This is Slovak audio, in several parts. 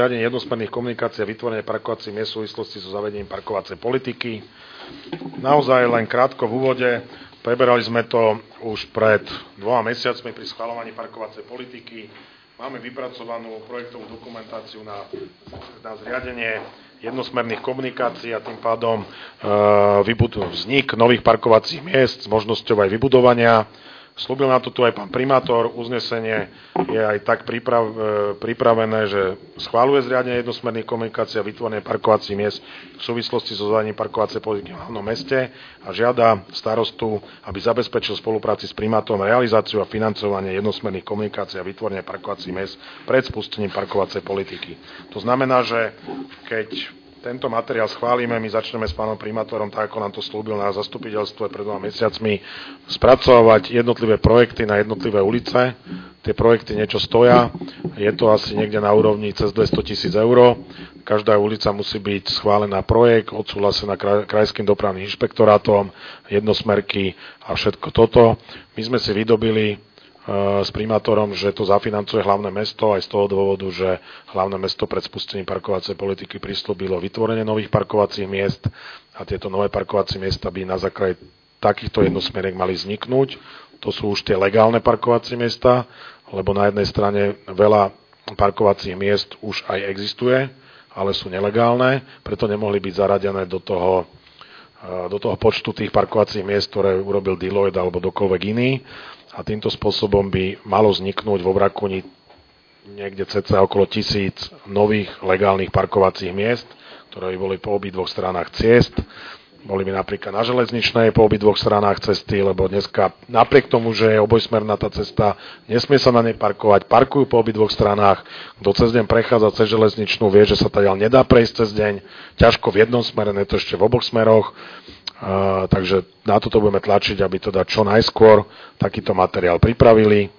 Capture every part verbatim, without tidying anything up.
Riadenie jednosmerných komunikácií a vytvorenie parkovacích miest v súvislosti so zavedením parkovacej politiky. Naozaj len krátko v úvode. Preberali sme to už pred dvoma mesiacmi pri schvaľovaní parkovacej politiky. Máme vypracovanú projektovú dokumentáciu na, na zriadenie jednosmerných komunikácií a tým pádom e, vybud- vznik nových parkovacích miest s možnosťou aj vybudovania. Slúbil nám to tu aj pán primátor, uznesenie je aj tak priprav, e, pripravené, že schvaľuje zriadenie jednosmerných komunikácií a vytvorenie parkovacích miest v súvislosti so zavedením parkovacej politiky v hlavnom meste a žiada starostu, aby zabezpečil v spolupráci s primátorom realizáciu a financovanie jednosmerných komunikácií a vytvorenie parkovacích miest pred spustením parkovacej politiky. To znamená, že keď tento materiál schválime, my začneme s pánom primátorom, tak ako nám to slúbil na zastupiteľstve pred dvoma mesiacmi, spracovať jednotlivé projekty na jednotlivé ulice. Tie projekty niečo stoja, je to asi niekde na úrovni cez dvesto tisíc eur. Každá ulica musí byť schválená projekt, odsúhlasená krajským dopravným inšpektorátom, jednosmerky a všetko toto. My sme si vydobili s primátorom, že to zafinancuje hlavné mesto aj z toho dôvodu, že hlavné mesto pred spustením parkovacej politiky prislúbilo vytvorenie nových parkovacích miest a tieto nové parkovacie miesta by na základe takýchto jednosmeriek mali vzniknúť. To sú už tie legálne parkovacie miesta, lebo na jednej strane veľa parkovacích miest už aj existuje, ale sú nelegálne, preto nemohli byť zaradené do toho, do toho počtu tých parkovacích miest, ktoré urobil Deloitte alebo dokoľvek iný. A týmto spôsobom by malo vzniknúť vo Vrakuni niekde cca okolo tisíc nových legálnych parkovacích miest, ktoré by boli po obidvoch stranách ciest. Boli by napríklad na železničnej po obidvoch stranách cesty, lebo dneska napriek tomu, že je obojsmerná tá cesta, nesmie sa na nej parkovať, parkujú po obidvoch stranách. Kto cez deň prechádza cez železničnú, vie, že sa tadiaľ nedá prejsť cez deň, ťažko v jednom smere, ne to ešte v oboch smeroch. Uh, takže na toto budeme tlačiť, aby teda čo najskôr takýto materiál pripravili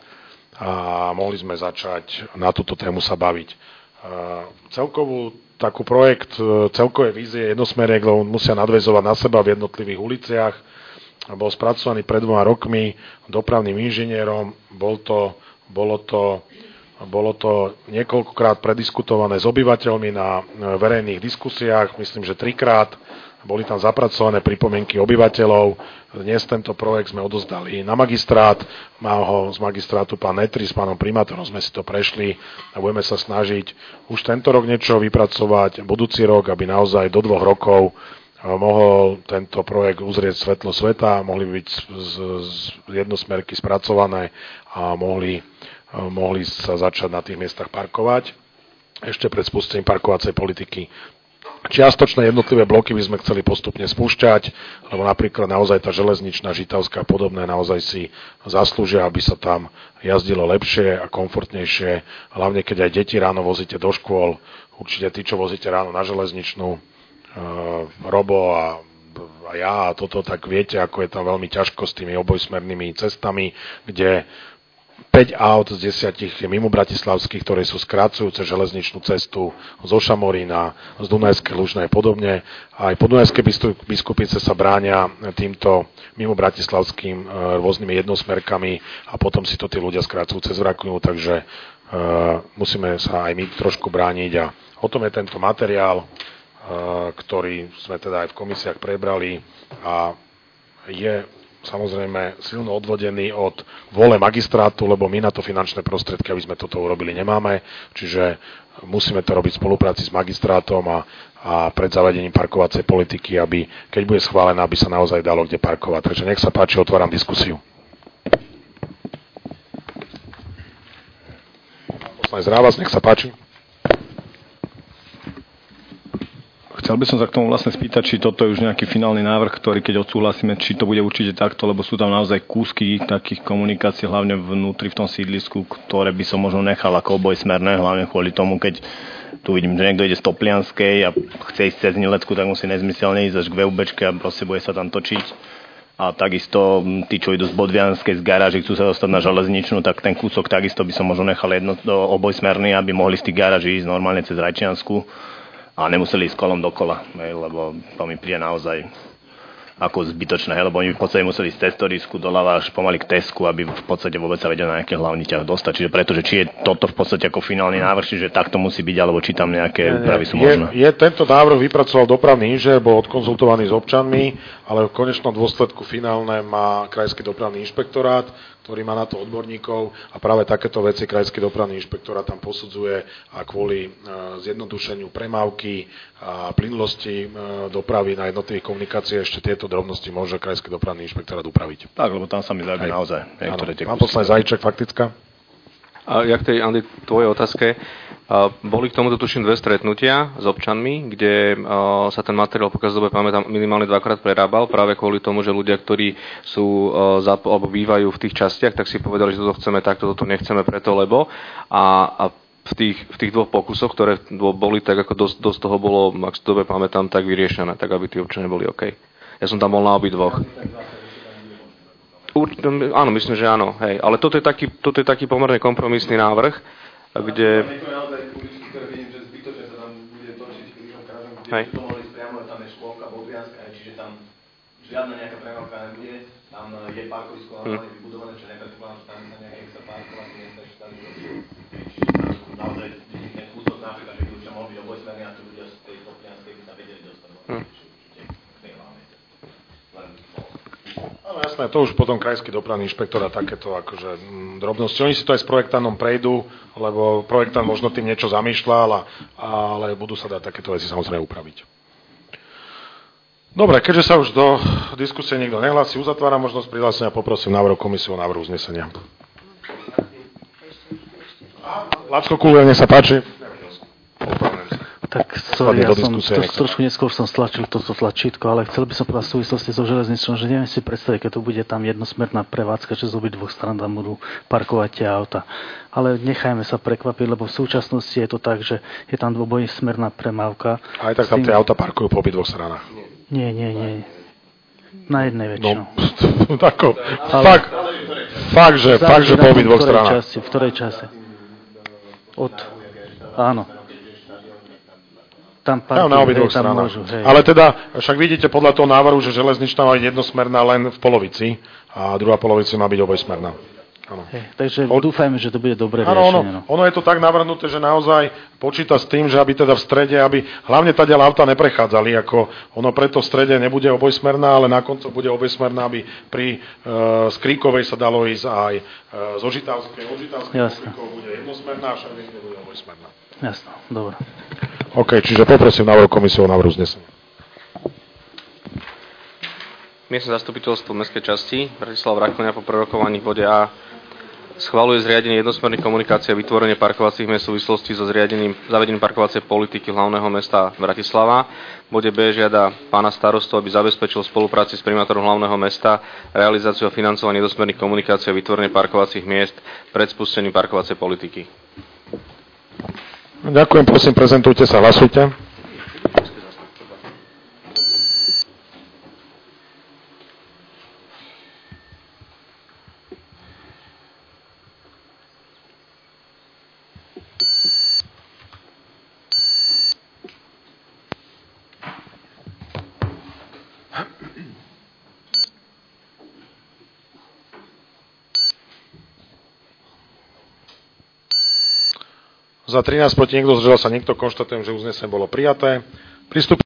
a mohli sme začať na túto tému sa baviť. Uh, celkovú takú projekt, uh, celkové vízie jednosmeriek musia nadväzovať na seba v jednotlivých uliciach. Bol spracovaný pred dvoma rokmi dopravným inžinierom, bol to, bolo to Bolo to niekoľkokrát prediskutované s obyvateľmi na verejných diskusiách, myslím, že trikrát. Boli tam zapracované pripomienky obyvateľov. Dnes tento projekt sme odozdali na magistrát. Má ho z magistrátu pán Netri, s pánom primátorom sme si to prešli a budeme sa snažiť už tento rok niečo vypracovať, budúci rok, aby naozaj do dvoch rokov mohol tento projekt uzrieť svetlo sveta, mohli byť z, z jednosmerky spracované a mohli mohli sa začať na tých miestach parkovať ešte pred spustením parkovacej politiky. Čiastočné jednotlivé bloky by sme chceli postupne spúšťať, lebo napríklad naozaj tá železničná, žitavská a podobné naozaj si zaslúžia, aby sa tam jazdilo lepšie a komfortnejšie, hlavne keď aj deti ráno vozíte do škôl, určite tí, čo vozíte ráno na železničnú, e, Robo a a ja a toto, tak viete, ako je tam veľmi ťažko s tými obojsmernými cestami, kde päť aut z desiatich je mimo bratislavských, ktoré sú skracujúce železničnú cestu zo Šamorína, z Dunajskej Lužnej a podobne. Aj podunajské biskupice sa bránia týmto mimo bratislavským rôznymi jednosmerkami a potom si to tí ľudia skracujú cez Vrakunu, takže uh, musíme sa aj my trošku brániť a o tom je tento materiál, uh, ktorý sme teda aj v komisiách prebrali a je samozrejme silno odvodený od vôle magistrátu, lebo my na to finančné prostriedky, aby sme toto urobili, nemáme. Čiže musíme to robiť v spolupráci s magistrátom a, a pred zavedením parkovacej politiky, aby keď bude schválená, aby sa naozaj dalo kde parkovať. Takže nech sa páči, otváram diskusiu. Poslanec Rávaz, nech sa páči. Chcel by som sa k tomu vlastne spýtať, či toto je už nejaký finálny návrh, ktorý keď odsúhlasíme, či to bude určite takto, lebo sú tam naozaj kúsky takých komunikácií, hlavne vnútri v tom sídlisku, ktoré by som možno nechal ako obojsmerné, hlavne kvôli tomu, keď tu vidím, že niekto ide z Toplianskej a chce ísť cez Nilecku, tak musí nezmyselne ísť až k VUBčke a proste bude sa tam točiť. A takisto tí, čo idú z Bodvianskej, z garáže, chcú sa dostať na železničnú, tak ten kúsok takisto by som možno nechal jedno, obojsmerný, aby mohli z tých garáží ísť normálne cez Rajčiansku a nemuseli ísť kolom dokola, lebo to mi príde naozaj ako zbytočné, lebo oni v podstate museli z cestorisku doľava až pomaly k Tesku, aby v podstate vôbec sa vedeli na nejaký hlavný ťah dostať. Čiže pretože či je toto v podstate ako finálny návrh, čiže takto musí byť, alebo či tam nejaké úpravy sú možné. Je, je tento návrh vypracoval dopravný inžinier, bol odkonzultovaný s občanmi, ale v konečnom dôsledku finálne má Krajský dopravný inšpektorát, ktorý má na to odborníkov a práve takéto veci Krajský dopravný inšpektorát tam posudzuje a kvôli zjednodušeniu premávky a plynulosti dopravy na jednotlivých komunikáciách ešte tieto drobnosti môže Krajský dopravný inšpektorát upraviť. Tak, lebo tam sa mi zaujíma naozaj. Pán poslanec Zajíček, faktická. A ja k tej, Andy, tvojej otázke. Boli k tomuto, tuším, dve stretnutia s občanmi, kde sa ten materiál, pokiaľ dobe pamätám, minimálne dvakrát prerábal, práve kvôli tomu, že ľudia, ktorí sú alebo bývajú v tých častiach, tak si povedali, že toto chceme takto, toto nechceme preto, lebo. A, a v tých, v tých dvoch pokusoch, ktoré boli, tak ako dosť, dosť toho bolo, ak si dobe pamätám, tak vyriešené, tak aby tí občania boli OK. Ja som tam bol na obidvoch. Ur, áno, myslím, že áno. Hej. Ale toto je, taký, toto je taký pomerne kompromisný návrh, kde... Hej. Žiadna nejaká premávka nebude, tam je parkovisko normálne hmm. vybudované, čo nepredpokladám, že tam sa nejaké sa parkovať, miesta, že tam tam naozaj vznikne kúsok napríklad, že by už mohol byť obojsmerný a tu ľudia z tej Kopianskej by sa vedeli dostať. Hmm. Ale jasné, to už potom Krajský dopravný inšpektorát takéto akože m, drobnosti. Oni si to aj s projektánom prejdú, lebo projektant možno tým niečo zamýšľal, ale budú sa dať takéto veci samozrejme upraviť. Dobre, keďže sa už do diskusie nikto nehlási, uzatváram možnosť prihlásenia a poprosím návrh komisiu o návrh uznesenia. Lacko Kuliel, nech sa páči. Tak sorry, ja som to, trošku neskôr som stlačil toto tlačítko, ale chcel by som povedať v súvislosti so železnicou, že neviem si predstaviť, keď to bude tam jednosmerná prevádzka, že z obidvoch strán tam budú parkovať tie auta. Ale nechajme sa prekvapiť, lebo v súčasnosti je to tak, že je tam dvojsmerná premávka. Aj tak tam tie auta parkujú po obidvoch stranách. Nie, nie, nie. Na jednej väčšinou. No, tako, fakt, fakt, že, fakt, že po obidvoch stranách. Časti, v ktorej čase? Od, áno. Tam parkujú, na obidvoch stranách. Môžu, ale teda, však vidíte podľa toho návrhu, že železničná má byť jednosmerná len v polovici a druhá polovici má byť obojsmerná. Hey, takže Od... dúfajme, že to bude dobre riešenie. Ono, no. ono je to tak navrhnuté, že naozaj počíta s tým, že aby teda v strede, aby hlavne tá ďalá auta neprechádzali, ako ono preto v strede nebude obojsmerná, ale na koncu bude obojsmerná, aby pri uh, Skríkovej sa dalo ísť aj uh, z Ožitavskej. Ožitavskej bude jednosmerná a Šarvinskej bude obojsmerná. Jasno, dobre. OK, čiže poprosím návrh komisiu o návrh uznesenia. Miestne zastupiteľstvo mestskej časti Bratislava Rakovania po prerokovaní v bode A schvaľuje zriadenie jednosmerných komunikácií a vytvorenie parkovacích miest v súvislosti so zriadením zavedením parkovacej politiky hlavného mesta Bratislava. V bode B žiada pána starostu, aby zabezpečil v spolupráci s primátorom hlavného mesta realizáciu a financovanie jednosmerných komunikácií a vytvorenie parkovacích miest pred spustením parkovacej politiky. Ďakujem, prosím, prezentujte sa, hlasujte. Za trinásť proti niekto zdržal sa niekto, konštatujem, že uznesenie bolo prijaté. Pristúpime